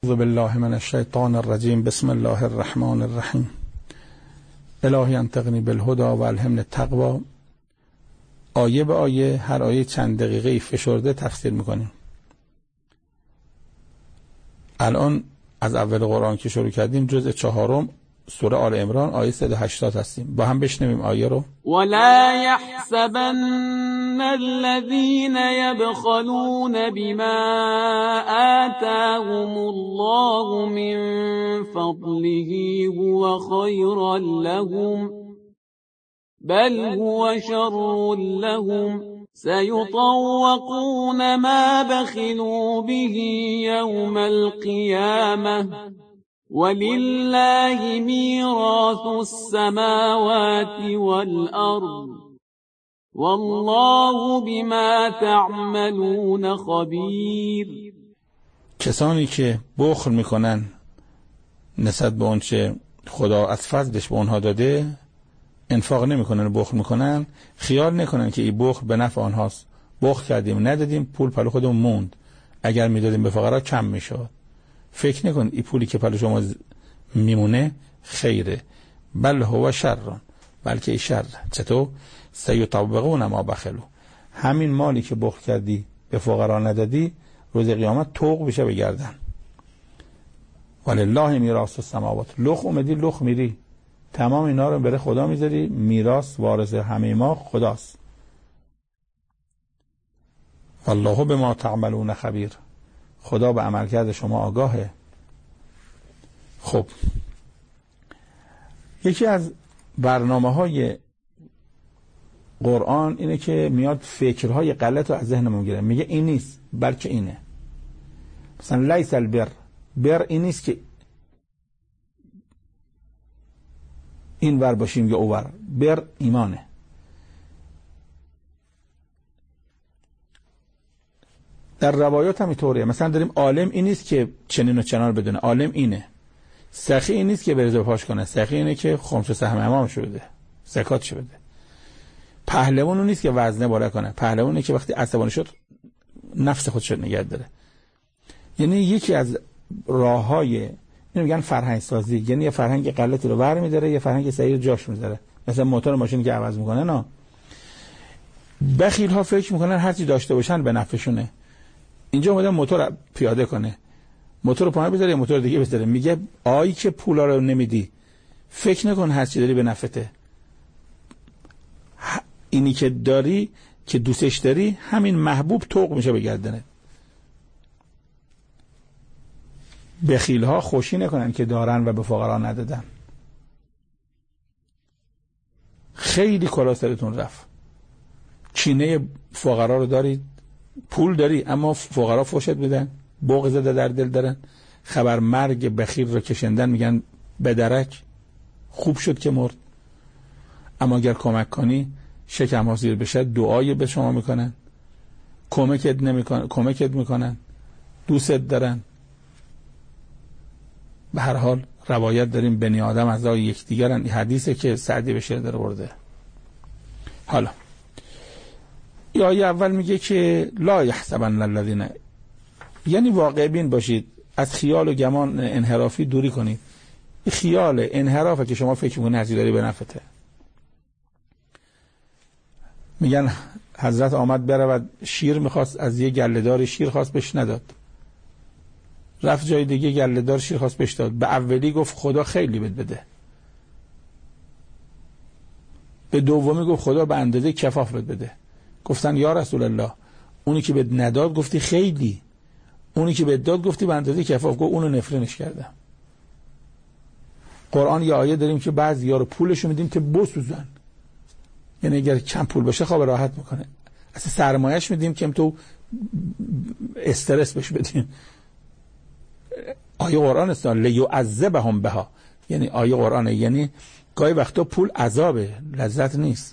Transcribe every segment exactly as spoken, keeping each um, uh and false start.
اعوذ بالله من الشیطان الرجیم. بسم الله الرحمن الرحیم. الهی انطقنی بالهدى و الهمنی التقوی. آیه به آیه، هر آیه چند دقیقه فشرده تفسیر میکنیم. الان از اول قرآن که شروع کردیم جزء چهارم سوره آل عمران آیه صد و هشتاد هستیم. با هم بشنویم آیه رو. ولا يحسبن الذين يبخلون بما آتاهم الله من فضله هو خيرا لهم بل هو شر لهم سيطوقون ما بخلوا به يوم القيامة ولله ميراث السماوات والأرض والله بما تعملون خبیر. کسانی که بخل میکنن نسبت به اون چه خدا از فضلش به اونها داده، انفاق نمیکنن و بخل میکنن، خیال نکنن که این بخل به نفع آنهاست. بخل کردیم ندادیم، پول پلو خودمون موند، اگر میدادیم به فقرا کم میشد. فکر نکن این پولی که پلو شما میمونه خیره، بل هو شر، بلکه ای شر. چطور؟ سیطوقون ما بخلوا، همین مالی که بخل کردی به فقرا ندادی روز قیامت طوق بشه به گردن. ولله میراث السماوات، لخ اومدی لخ میری، تمام اینا رو بره خدا میذاری، میراث وارث همه ما خداست. والله بما تعملون خبیر، خدا به عملکرد شما آگاهه. خب یکی از برنامه‌های قرآن اینه که میاد فکرهای غلط رو از ذهن ما میگیره، میگه این نیست بلکه اینه. مثلا لیس البر، بر این نیست که این ور باشیم یا او ور، بر ایمانه. در روایات هم اینطوریه، مثلا داریم عالم این نیست که چنین و چنان بدونه، عالم اینه. سخی این نیست که بریزه پاش کنه، سخی اینه که خمس و سهم امامشو بده، زکاتشو بده. پهلوان اون نیست که وزنه بالا کنه، پهلوان اینه که وقتی عصبانی شد نفس خودش رو نگه داره. یعنی یکی از راههای اینو میگن فرهنگ سازی، یعنی یه فرهنگ غلطی رو برمی‌داره یه فرهنگ صحیح رو جاش میذاره. مثلا موتور ماشین که عوض میکنه، نه بخیل ها فکر میکنن هر چی داشته باشن به نفعشونه. اینجا اومده موتور پیاده کنه، موتور رو پایین بذاره موتور دیگه بذاره، میگه آی که پولا رو نمیدی فکر نکن هر چی داری به نفعته. اینی که داری که دوستش داری همین محبوب طوق میشه به گردنت. بخیل ها خوشی نکنن که دارن و به فقرا ندادن. خیلی کلا سرتون رفت، کینه فقرا رو دارید، پول داری اما فقرا فوشت بدن، بغض در دل دارن، خبر مرگ بخیل رو کشندن، میگن بدرک خوب شد که مرد. اما اگر کمک کنی شکم ها زیر بشه، دعای به شما میکنن، کمکت نمیکنن، کمکت میکنن، دوست دارن. به هر حال روایت داریم بنی آدم از آی یکدیگرن، این حدیثه که سعدی به شعر داره برده. حالا یا آیه اول میگه که لا یحسبن الذین، یعنی واقع بین باشید، از خیال و گمان انحرافی دوری کنید. این خیال انحرافه که شما فکر میکنید هرچی داری به نفعته. میگن حضرت آمد برود شیر میخواست از یه گله‌دار شیر خواست بهش نداد، رفت جای دیگه گله‌دار شیر خواست بهش داد، به اولی گفت خدا خیلی بد بده، به دومی گفت خدا به اندازه کفاف بد بده. گفتن یا رسول الله اونی که بد نداد گفتی خیلی، اونی که بد داد گفتی به اندازه کفاف، گفت اونو نفرینش کردم. قرآن یه آیه داریم که بعضیا رو پولشو میدیم که بسوزن، یعنی اگر کم پول باشه خواب راحت میکنه، اصلا سرمایه‌اش میدیم که تو استرس بهش بدیم. آیه قرآن است لیعذبهم بها، یعنی آیه قرآنه، یعنی گاهی وقتا پول عذابه، لذت نیست.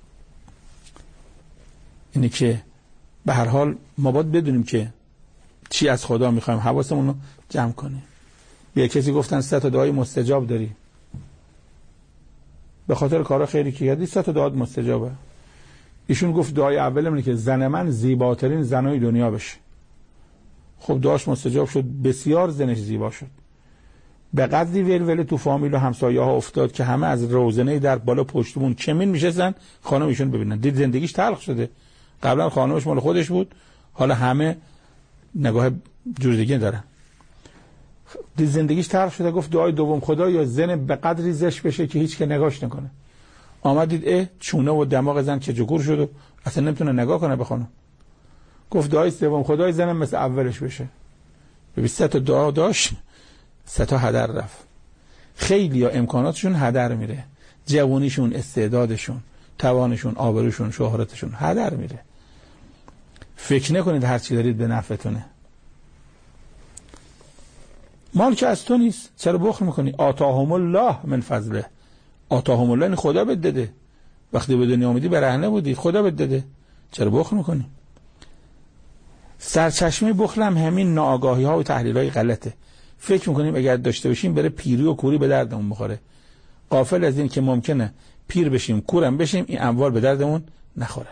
اینی که به هر حال ما باید بدونیم که چی از خدا میخوایم، حواسمون رو جمع کنیم. به کسی گفتن سه تا دعای مستجاب داری، به خاطر کارا خیری که کردی سه تا دعا مستجابه. ایشون گفت دعای اولم اینه که زن من زیباترین زنای دنیا بشه. خب دعاش مستجاب شد، بسیار زنش زیبا شد. به قدری ولوله تو فامیل و همسایه ها افتاد که همه از روزنه در بالا پشتمون چمین میشستن خانم ایشون ببینن. دید زندگیش تلخ شده. قبلا خانمش مال خودش بود، حالا همه نگاه جور دیگه دارن. دید زندگیش تلخ شده، گفت دعای دوم خدا یا زن به قدری زشت بشه که هیچ که نگاش نکنه. آمد دید اه چونه و دماغ زن که جگور شد و اصلا نمیتونه نگاه کنه به خانم. گفت دعای سوم خدای زنم مثل اولش بشه. ببین سه تا دعا داشت، سه تا هدر رفت. خیلی ها امکاناتشون هدر میره، جوانیشون، استعدادشون، توانشون، آبروشون، شهرتشون هدر میره. فکر نکنید هر چی دارید به نفعتونه. مال که از تو نیست، چرا بخل میکنی؟ آتاهم الله من فضله. آتاهم الله این خدا بهت داده. وقتی به دنیا آمدی برهنه بودی، خدا بهت داده، چرا بخل میکنی؟ سرچشمه بخل هم همین ناآگاهی ها و تحلیل های غلطه. فکر میکنیم اگر داشته باشیم بره پیری و کوری به دردمون بخوره، غافل از این که ممکنه پیر بشیم کورم بشیم این اموال به دردمون نخوره.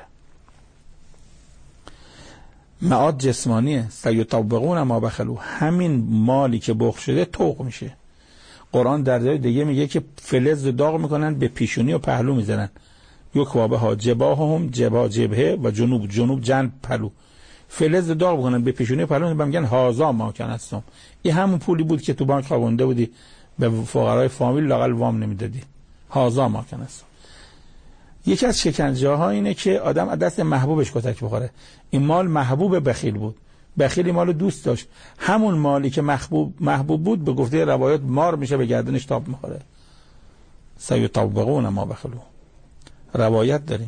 معاد جسمانیه. سیطوقون ما بخلو. همین مالی که بخل شده طوق میشه. قرآن در جای دیگه میگه که فلز داغ میکنن به پیشونی و پهلو میزنن. یک وابه ها جباههم جبا جبهه و جنوب جنوب جنب پلو. فلز داغ بکنن به پیشونی و پهلو میگن هازا ما کنستم. این همون پولی بود که تو بانک خوابونده بودی به فقرای فامیل لاقل وام نمیدادی. هازا ما کنستم. یکی از شکنجه ها اینه که آدم از دست محبوبش کتک بخوره. این مال محبوب بخیل بود، بخیلی مال دوست داشت. همون مالی که محبوب محبوب بود به گفته روایات مار میشه به گردنش تاب میخوره. سیطوقون ما بخلو. روایت داریم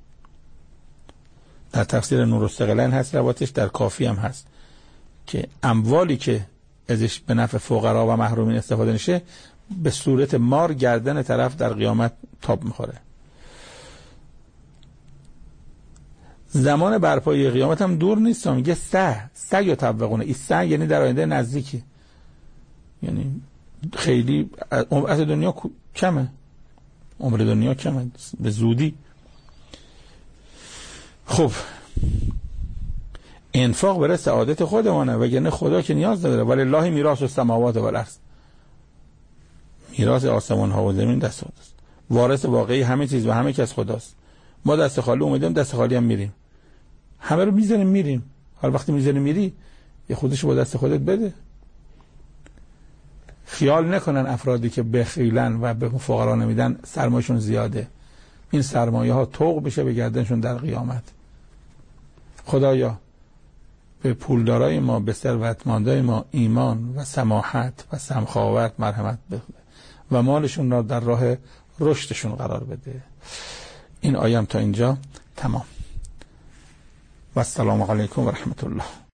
در تفسیر نورالثقلین هست، روایتش در کافی هم هست که اموالی که ازش به نفع فقرا و محرومین استفاده نشه به صورت مار گردن طرف در قیامت تاب میخوره. زمان برپایی قیامت هم دور نیست. میگه سه سه یا طبقونه. این سه یعنی در آینده نزدیکی، یعنی خیلی از دنیا کمه، عمر دنیا کمه به زودی. خب انفاق برای سعادت خودمونه، وگرنه خدا که نیاز نداره. ولله میراث السماوات و الارض. میراث آسمان ها و زمین دست خداست. وارث واقعی همه چیز و همه کس خداست. ما دست خالی اومدیم، دست خالی هم میریم. همه رو میذاریم میریم. هر وقتی میذاریم میری یه خودش با دست خودت بده. خیال نکنن افرادی که بخیلن و به فقرا نمیدن سرمایه‌شون زیاده. این سرمایه ها طوق بشه به گردنشون در قیامت. خدایا به پولدارای ما، به ثروتمندای ما ایمان و سماحت و سمخاوت مرحمت بده و مالشون را در راه رشدشون قرار بده. این آیه تا اینجا تمام. و السلام علیکم و رحمت الله.